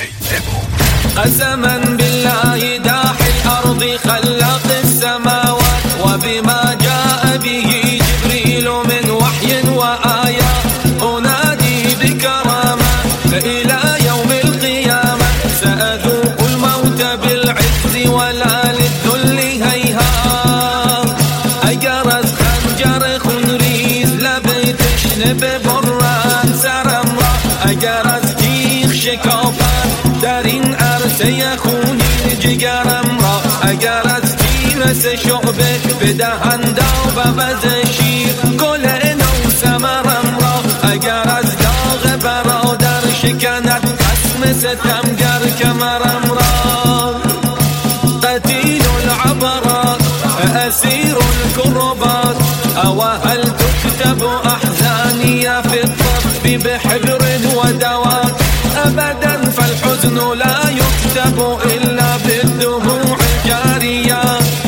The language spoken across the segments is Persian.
قسما بالله داحي الأرض خلاق السماوات وبما جاء به جبريل من وحي وآيات أنادي بكرامة إلى يوم القيامة سأذوق الموت بالعز ولا للذل هيهات أجرز خنجر خنريز لبتش نببران سرمرا أجرز تيخ شكافات درین عرصه خونی جگرم را اگر از تیرس شعبه بدهند و وز شیر گل نو ثمرم را اگر از داغ برادر شکند خصم ستمگر کمرم را قتیل العبرات اسیر الكربات او هل تكتب احزاني في الطف بحبر ودوات ابدا فالحزن لا يكتب إلا بالدموع الجارية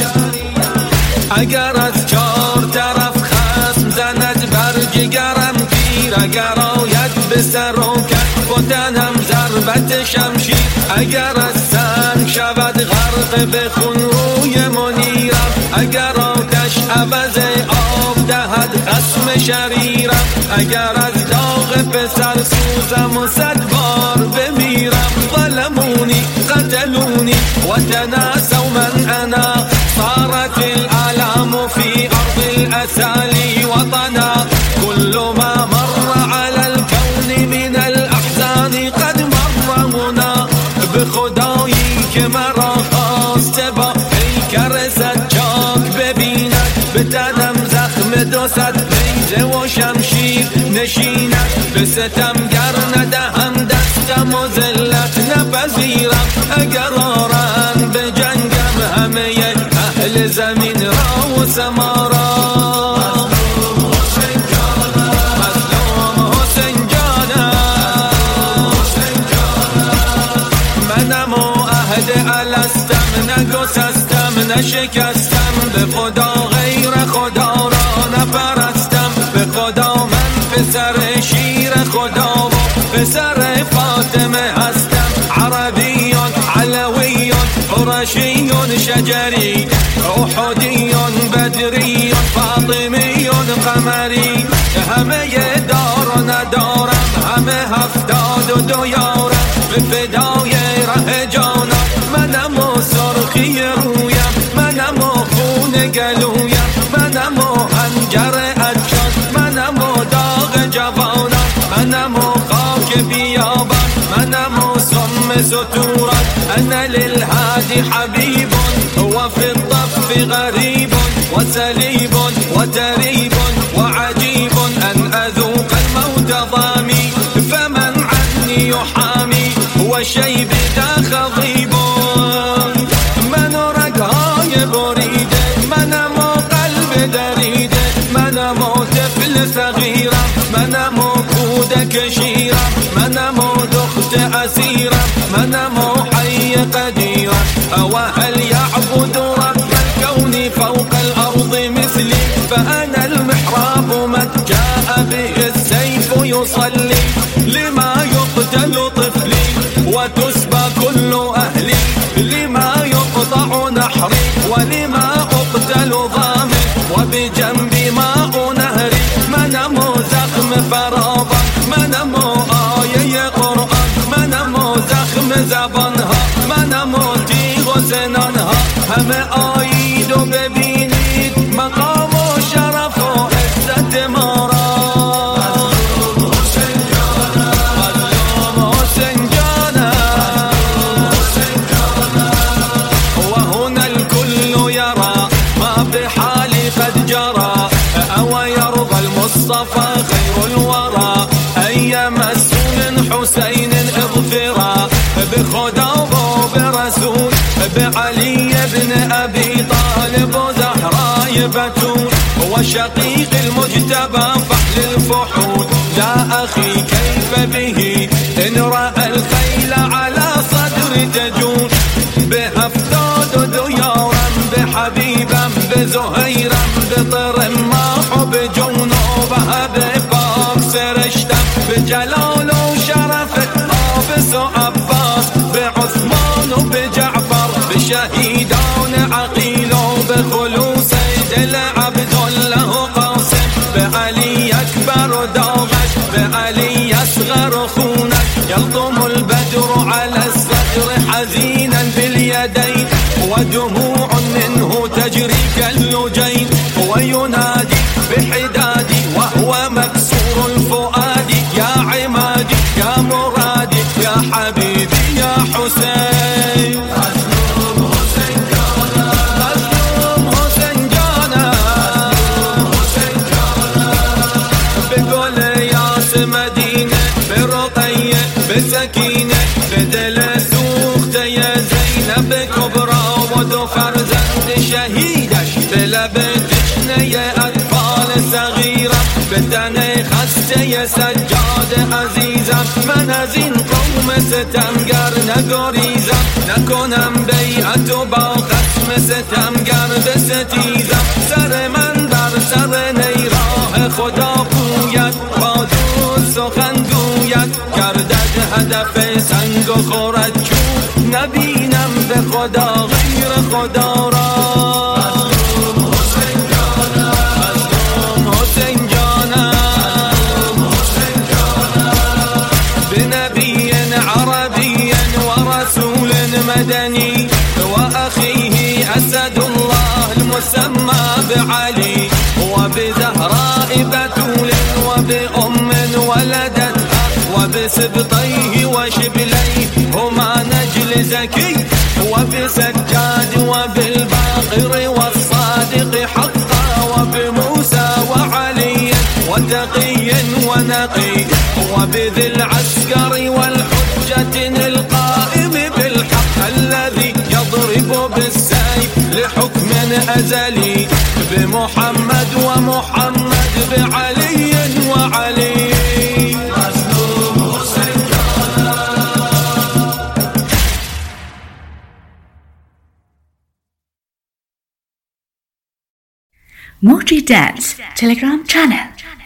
اگر از چار طرف خصم زند بر جگرم تیر اگر آید به سر و کف و تنم ضربت شمشیر اگر از سنگ شود غرق به خون روی منیرم اگر آتش عوض آب دهد خصم شریرم اگر از داغ پسر سوزم و 100 بار بمیرم ظلموني قتلوني وتناسوا من أنا صارت الآلام في أرض الأسالي وطنا كل ما مر على الكون من الأحزان قد مر هنا بخدایی که مرا خواسته با پیکر سجاک ببیند به تنم زخم 200 نیزه و شمشیر نشیند به ستمگر ندهم دستم و ذلت نپذیرم اگر آرند به جنگم همه اهل زمین را و سما را مظلوم حسین جانم منم و عهد الستم نگسستم نشکستم به خدا غیر خدا را نپرستم به خدا من پسر شیر خدا و پسر فاطمه هستم عربیون علویون قرشیون شجری احدیون بدریون فاطمیون قمری همه دار و ندارم همه 72 یارم به فدای ره جانم منم و سرخی رویم منم و خون گلویم منم و حنجر اجان منم و داغ جوانم منم و خاک بیابان منم و سم ستوران انا للهادي حبيب وفي الطف غريب وسليب وتريب وعجيب أن أذوق الموت ضامي فمن عني يحامي وشيب ذا خضيب من رقهای بریده منم و قلب دریده منم و طفل صغیرم منم و کودک شیرم منم و دخت اسیرم منم و حی قدیرم او هل یعبد رب الكون فوق الارض مثلی فانا المحراب من جاء به السيف يصلي لما يقتل طفلي وتسبى كل اهلي لما يقطع نحري ولما اقتل ضامي وبجنبي ماء نهري منم زخم فرابا منم آیه قرآن منم زخم زبانها منم تیغ و سنانها همه آیید و ببینید مقام و شرف و عزت ما را مظلوم حسین جانم و هنا الكل يرى ما بحالي قد جرى او يرضى المصطفى خير الورى اي مسؤول حسين اغفرا بخدا و برسول بعلي بن ابي طالب وزهراء بتول وشقيق المجتبى فحل الفحول يا اخي كيف به ان راى الخيل على صدر تجول ب72 یارم بحبيبم بزهيرم بطرماح بجونو بهب پاک سرشتم بجلال و شرف حافظ و عباس شهیدان عقیل و به خلوص دل عبدالله و قاسم، به علی اکبر و داغش، به علی اصغر و خونش. یلطم البدر على الصدر حزینا بالیدین و دموع منه تجری كاللجين، وينادي بحدادي وهو مكسور الفؤاد. يا عمادي يا مرادي يا حبيبي يا حسين. مظلوم حسين جانا، مظلوم حسين جانا، حسين جانا. بقول ياس مدينة برقية بسكينة بدل سوخت يا زينب كبرى ودو فرزند شهيدش بلبتش نية أطفال صغيرة بدن خسته سجاد عزیزم. من از این قوم ستمگر نگریزم، نکنم بیعت و با خصم ستمگر بستیزم. سر من بر سر نیراه خدا پوید، با دوست سخن گوید، گردد هدف سنگ و خورد چوب. نبینم به خدا غیر خدا را. مدني وأخيه أسد الله المسمى بعلي، وبزهراء بتول وبأم ولدتها، وبسبطيه وشبليه هما نجل زكي، وبسجاد وبالباقر والصادق حقا، وبموسى وعلي وتقي ونقي، وبذي العسكر والحجة القائم بالحق الذي يضرب بالسيف لحكم أزلي، بمحمد ومحمد بعلي وعلي. مظلوم حسين جانا. Moji Dance Telegram channel.